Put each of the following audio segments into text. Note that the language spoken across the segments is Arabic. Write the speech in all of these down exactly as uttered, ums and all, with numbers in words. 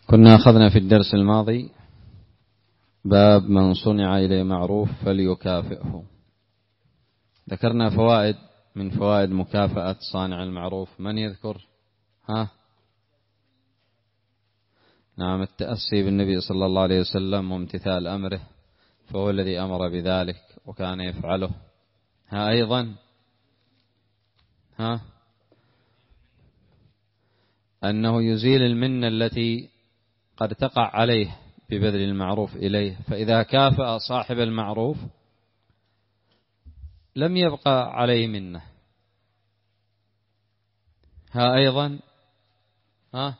كنا أخذنا في الدرس الماضي باب من صنع إليه معروف فليكافئه. ذكرنا فوائد من فوائد مكافأة صانع المعروف. من يذكر؟ ها؟ نعم، التأسي بالنبي صلى الله عليه وسلم وامتثال أمره، فهو الذي أمر بذلك وكان يفعله. ها أيضا ها أنه يزيل المنة التي قد تقع عليه ببذل المعروف إليه، فإذا كافأ صاحب المعروف لم يبقى عليه منه. ها أيضا ها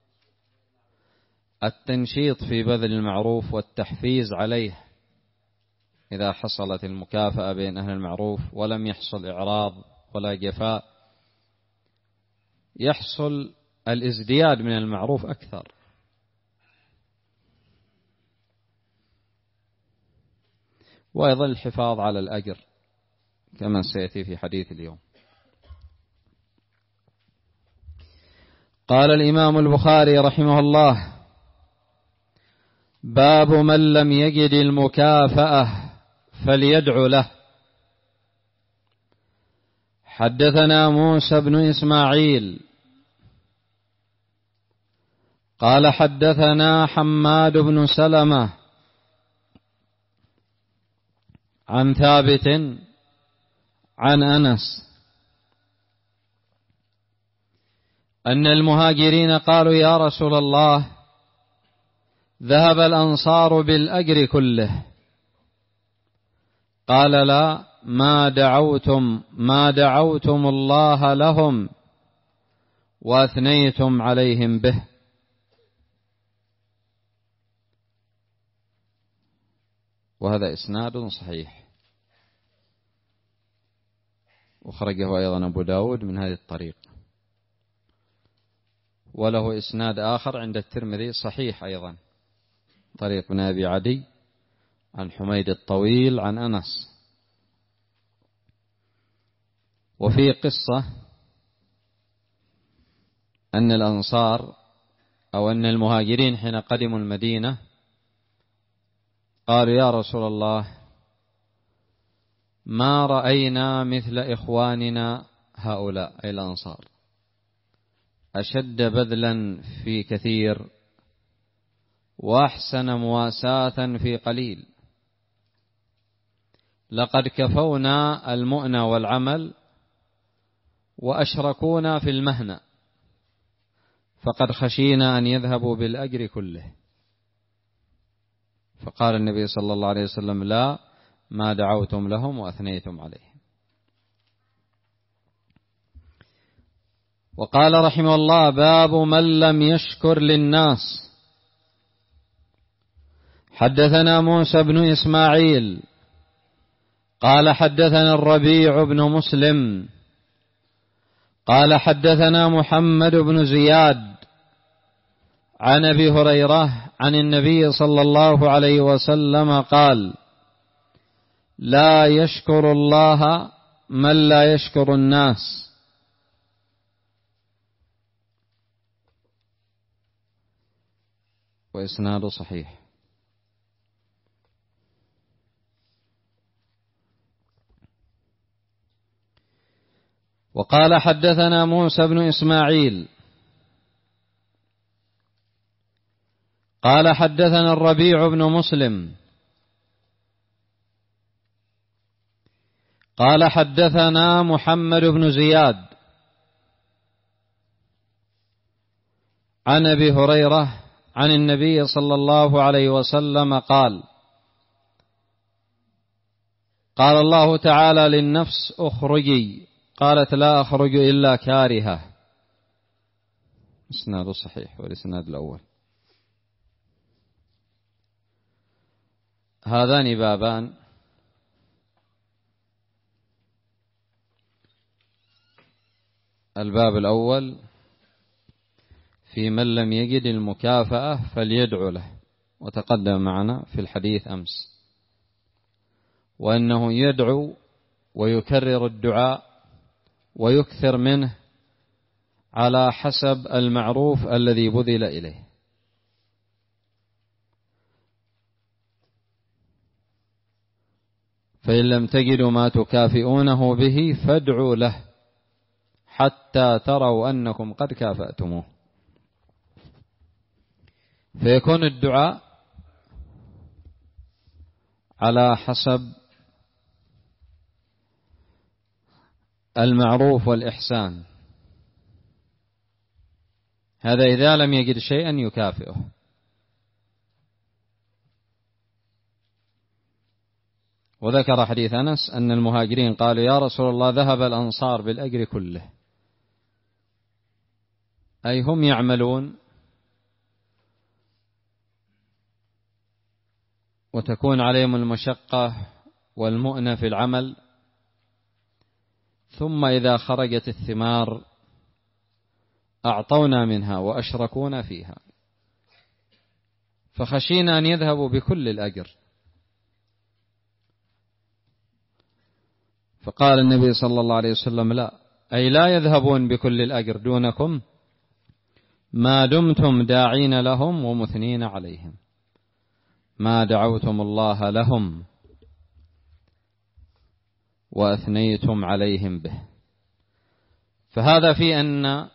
التنشيط في بذل المعروف والتحفيز عليه. إذا حصلت المكافأة بين أهل المعروف ولم يحصل إعراض ولا جفاء، يحصل الازدياد من المعروف أكثر. وأيضا الحفاظ على الأجر كما سيأتي في حديث اليوم. قال الإمام البخاري رحمه الله: باب من لم يجد المكافأة فليدع له. حدثنا موسى بن إسماعيل قال حدثنا حماد بن سلمة عن ثابت عن أنس أن المهاجرين قالوا: يا رسول الله، ذهب الأنصار بالأجر كله. قال: لا، ما دعوتم ما دعوتم الله لهم وأثنيتم عليهم به. وهذا إسناد صحيح، وخرجه أيضا أبو داود من هذه الطريق، وله إسناد آخر عند الترمذي صحيح أيضا، طريق ابن أبي عدي عن حميد الطويل عن أنس. وفي قصة أن الأنصار أو أن المهاجرين حين قدموا المدينة قالوا: يا رسول الله، ما رأينا مثل إخواننا هؤلاء أي الأنصار، أشد بذلا في كثير وأحسن مواساة في قليل. لقد كفونا المؤنى والعمل وأشركونا في المهنة، فقد خشينا أن يذهبوا بالأجر كله. فقال النبي صلى الله عليه وسلم: لا، ما دعوتم لهم وأثنيتم عليهم. وقال رحمه الله: باب من لم يشكر للناس. حدثنا موسى بن إسماعيل قال حدثنا الربيع بن مسلم قال حدثنا محمد بن زياد عن أبي هريرة عن النبي صلى الله عليه وسلم قال: لا يشكر الله من لا يشكر الناس. وإسناد صحيح. وقال حدثنا موسى بن إسماعيل قال حدثنا الربيع بن مسلم قال حدثنا محمد بن زياد عن أبي هريرة عن النبي صلى الله عليه وسلم قال: قال الله تعالى للنفس: اخرجي، قالت: لا أخرج إلا كارهة. إسناد صحيح. والإسناد الأول. هذان بابان الباب الأول في من لم يجد المكافأة فليدعو له، وتقدم معنا في الحديث أمس، وأنه يدعو ويكرر الدعاء ويكثر منه على حسب المعروف الذي بذل إليه. فإن لم تجدوا ما تكافئونه به فادعوا له حتى تروا أنكم قد كافأتموه. فيكون الدعاء على حسب المعروف والإحسان، هذا إذا لم يجد شيئا يكافئه. وذكر حديث أنس أن المهاجرين قالوا يا رسول الله ذهب الأنصار بالأجر كله، أي هم يعملون وتكون عليهم المشقة والمؤنة في العمل، ثم إذا خرجت الثمار أعطونا منها وأشركونا فيها، فخشينا أن يذهبوا بكل الأجر. فقال النبي صلى الله عليه وسلم لا، أي لا يذهبون بكل الأجر دونكم ما دمتم داعين لهم ومثنين عليهم، ما دعوتم الله لهم وأثنيتم عليهم به. فهذا في أن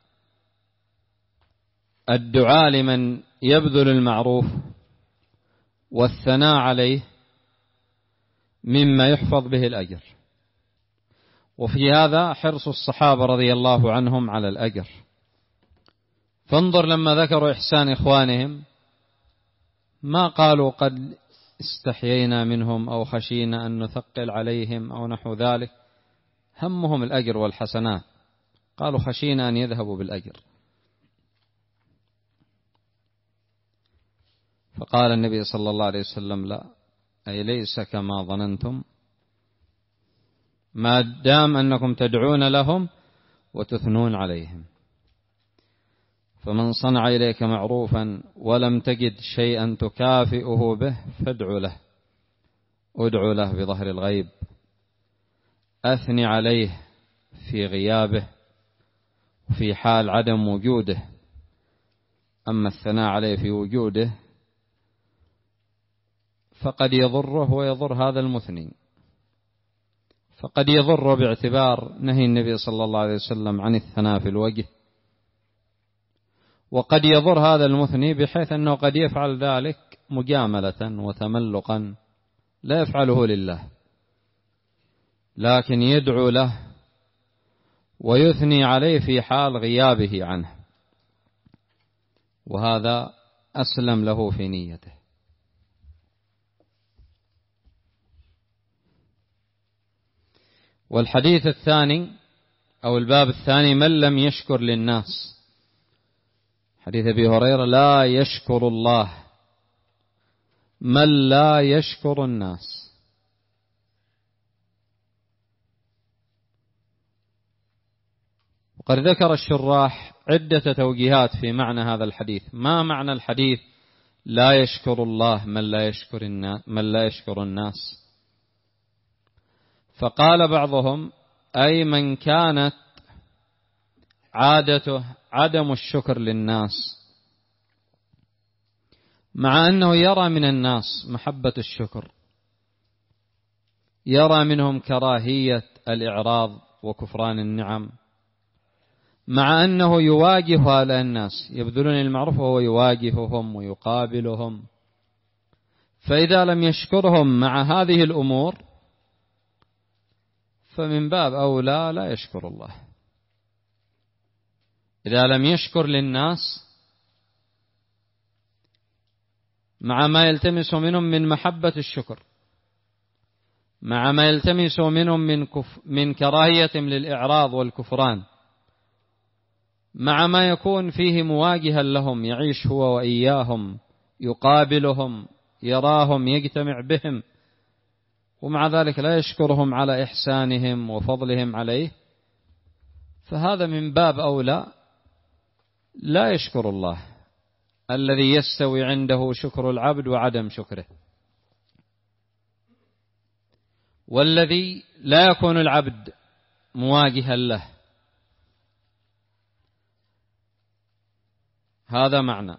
الدعاء لمن يبذل المعروف والثناء عليه مما يحفظ به الأجر، وفي هذا حرص الصحابة رضي الله عنهم على الأجر. فانظر لما ذكروا إحسان إخوانهم ما قالوا قد استحيينا منهم أو خشينا أن نثقل عليهم أو نحو ذلك، همهم الأجر والحسنات، قالوا خشينا أن يذهبوا بالأجر. فقال النبي صلى الله عليه وسلم لا، أي ليس كما ظننتم، ما دام أنكم تدعون لهم وتثنون عليهم. فمن صنع إليك معروفا ولم تجد شيئا تكافئه به فادعو له، ادعو له بظهر الغيب، أثني عليه في غيابه وفي حال عدم وجوده. أما الثناء عليه في وجوده فقد يضره ويضر هذا المثني، فقد يضر باعتبار نهي النبي صلى الله عليه وسلم عن الثناء في الوجه، وقد يضر هذا المثني بحيث أنه قد يفعل ذلك مجاملة وتملقا لا يفعله لله، لكن يدعو له ويثني عليه في حال غيابه عنه، وهذا أسلم له في نيته. والحديث الثاني أو الباب الثاني من لم يشكر للناس، حديث أبي هريرة لا يشكر الله من لا يشكر الناس. وقد ذكر الشراح عدة توجيهات في معنى هذا الحديث. ما معنى الحديث لا يشكر الله من لا يشكر الناس, من لا يشكر الناس؟ فقال بعضهم أي من كانت عادته عدم الشكر للناس، مع أنه يرى من الناس محبة الشكر، يرى منهم كراهية الإعراض وكفران النعم، مع أنه يواجه هؤلاء الناس يبذلون المعروف وهو يواجههم ويقابلهم، فإذا لم يشكرهم مع هذه الأمور فمن باب أولى لا يشكر الله. إذا لم يشكر للناس مع ما يلتمس منهم من محبة الشكر، مع ما يلتمس منهم من, كف من كراهيتهم للإعراض والكفران، مع ما يكون فيه مواجها لهم، يعيش هو وإياهم، يقابلهم، يراهم، يجتمع بهم، ومع ذلك لا يشكرهم على إحسانهم وفضلهم عليه، فهذا من باب أولى لا يشكر الله، الذي يستوي عنده شكر العبد وعدم شكره. والذي لا يكون العبد مواجها له، هذا معنى.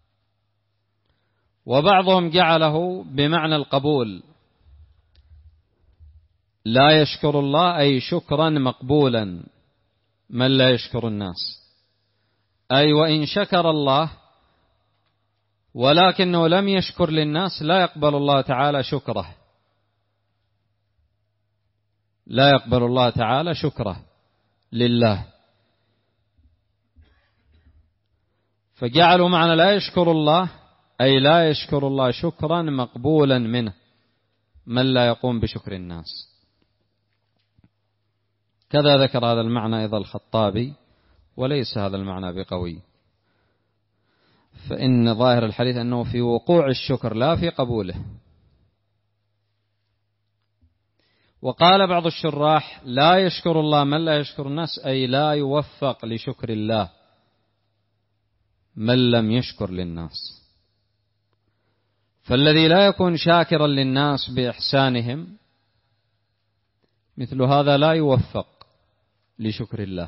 وبعضهم جعله بمعنى القبول، لا يشكر الله أي شكرا مقبولا، من لا يشكر الناس، أي وإن شكر الله ولكنه لم يشكر للناس لا يقبل الله تعالى شكره، لا يقبل الله تعالى شكره لله. فجعلوا معنى لا يشكر الله أي لا يشكر الله شكرا مقبولا منه، من لا يقوم بشكر الناس. كذا ذكر هذا المعنى أيضا الخطابي، وليس هذا المعنى بقوي، فإن ظاهر الحديث أنه في وقوع الشكر لا في قبوله. وقال بعض الشراح لا يشكر الله من لا يشكر الناس أي لا يوفق لشكر الله من لم يشكر للناس. فالذي لا يكون شاكرا للناس بإحسانهم مثل هذا لا يوفق لشكر الله.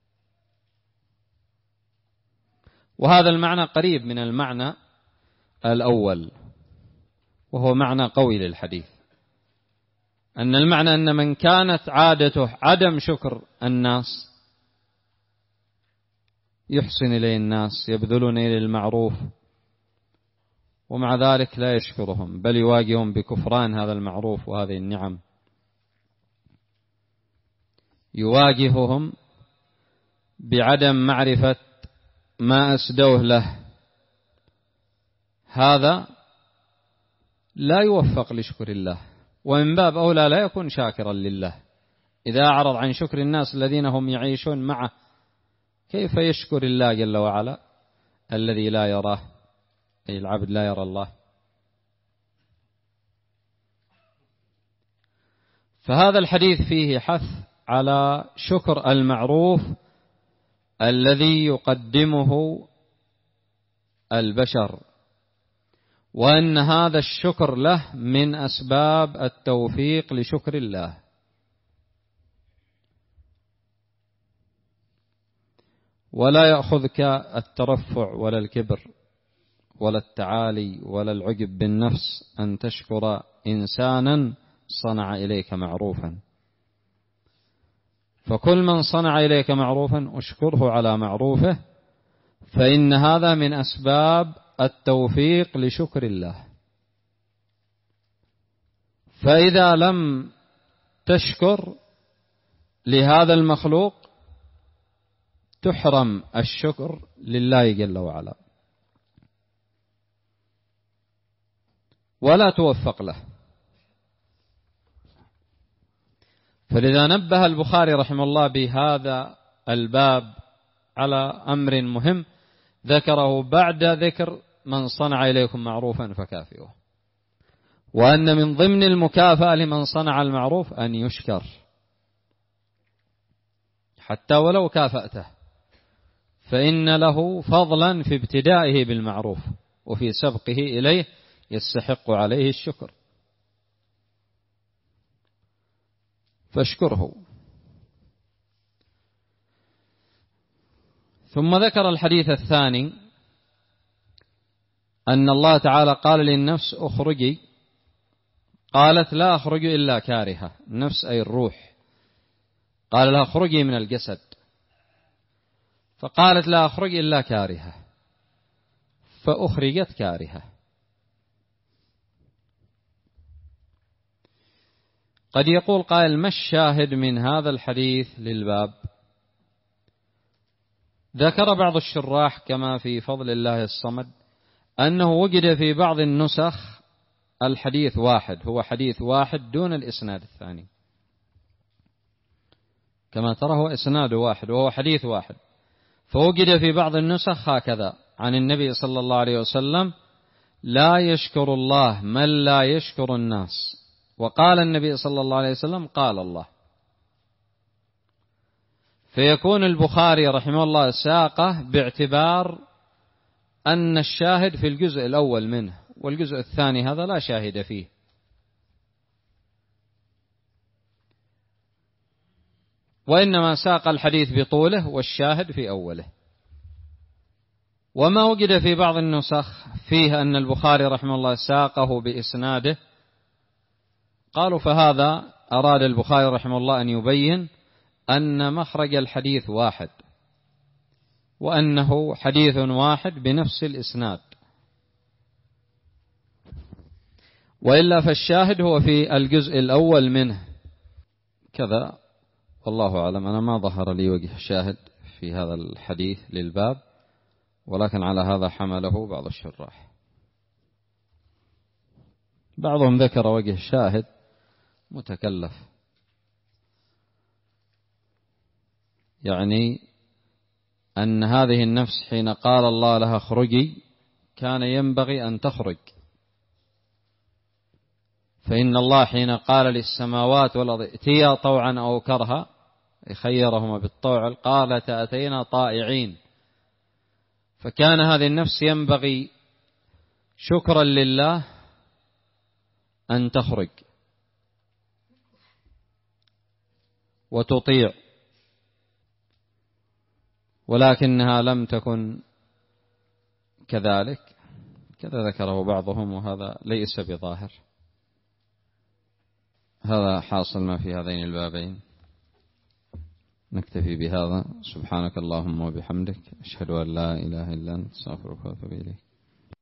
وهذا المعنى قريب من المعنى الأول، وهو معنى قوي للحديث، أن المعنى أن من كانت عادته عدم شكر الناس، يحسن إليه الناس، يبذلون إليه المعروف، ومع ذلك لا يشكرهم، بل يواجههم بكفران هذا المعروف وهذه النعم، يواجههم بعدم معرفة ما أسدوه له، هذا لا يوفق لشكر الله، ومن باب أولى لا يكون شاكرا لله. إذا أعرض عن شكر الناس الذين هم يعيشون معه، كيف يشكر الله جل وعلا الذي لا يراه، أي العبد لا يرى الله؟ فهذا الحديث فيه حث على شكر المعروف الذي يقدمه البشر، وأن هذا الشكر له من أسباب التوفيق لشكر الله. ولا يأخذك الترفع ولا الكبر ولا التعالي ولا العجب بالنفس أن تشكر إنسانا صنع إليك معروفا، فكل من صنع إليك معروفا أشكره على معروفه، فإن هذا من أسباب التوفيق لشكر الله. فإذا لم تشكر لهذا المخلوق تحرم الشكر لله جل وعلا، ولا توفق له. فلذا نبه البخاري رحمه الله بهذا الباب على أمر مهم ذكره بعد ذكر من صنع إليكم معروفا فكافئوه، وأن من ضمن المكافأة لمن صنع المعروف أن يشكر حتى ولو كافأته، فإن له فضلا في ابتدائه بالمعروف وفي سبقه إليه، يستحق عليه الشكر، فاشكره. ثم ذكر الحديث الثاني أن الله تعالى قال للنفس اخرجي، قالت لا أخرج إلا كارهة، النفس أي الروح، قال لها اخرجي من الجسد، فقالت لا أخرج إلا كارهة، فأخرجت كارهة. قد يقول قائل ما الشاهد من هذا الحديث للباب؟ ذكر بعض الشراح كما في فضل الله الصمد أنه وجد في بعض النسخ الحديث واحد، هو حديث واحد دون الإسناد الثاني، كما ترى هو إسناد واحد وهو حديث واحد، فوجد في بعض النسخ هكذا عن النبي صلى الله عليه وسلم لا يشكر الله من لا يشكر الناس، وقال النبي صلى الله عليه وسلم قال الله. فيكون البخاري رحمه الله ساقه باعتبار أن الشاهد في الجزء الأول منه، والجزء الثاني هذا لا شاهد فيه، وإنما ساق الحديث بطوله والشاهد في أوله. وما وجد في بعض النسخ فيه أن البخاري رحمه الله ساقه بإسناده، قالوا فهذا أراد البخاري رحمه الله أن يبين أن مخرج الحديث واحد، وأنه حديث واحد بنفس الإسناد، وإلا فالشاهد هو في الجزء الأول منه كذا. والله أعلم، أنا ما ظهر لي وجه شاهد في هذا الحديث للباب، ولكن على هذا حمله بعض الشراح. بعضهم ذكر وجه شاهد متكلف، يعني أن هذه النفس حين قال الله لها اخرجي كان ينبغي أن تخرج، فإن الله حين قال للسماوات والأرض ائتيا طوعا أو كرها خيرهما بالطوع، قالت أتينا طائعين، فكان هذه النفس ينبغي شكرا لله أن تخرج وتطيع، ولكنها لم تكن كذلك، كذا ذكره بعضهم، وهذا ليس بظاهر. هذا حاصل ما في هذين البابين. نكتفي بهذا. سبحانك اللهم وبحمدك، أشهد أن لا إله إلا أنت، أستغفرك وأتوب إليك.